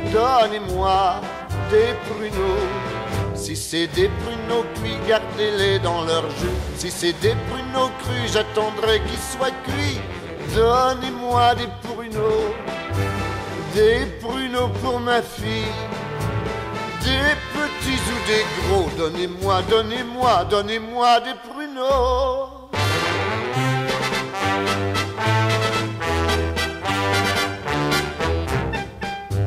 donnez-moi des pruneaux. Si c'est des pruneaux cuits, gardez-les dans leur jus. Si c'est des pruneaux crus, j'attendrai qu'ils soient cuits. Donnez-moi des pruneaux pour ma fille. Des petits ou des gros, donnez-moi des pruneaux.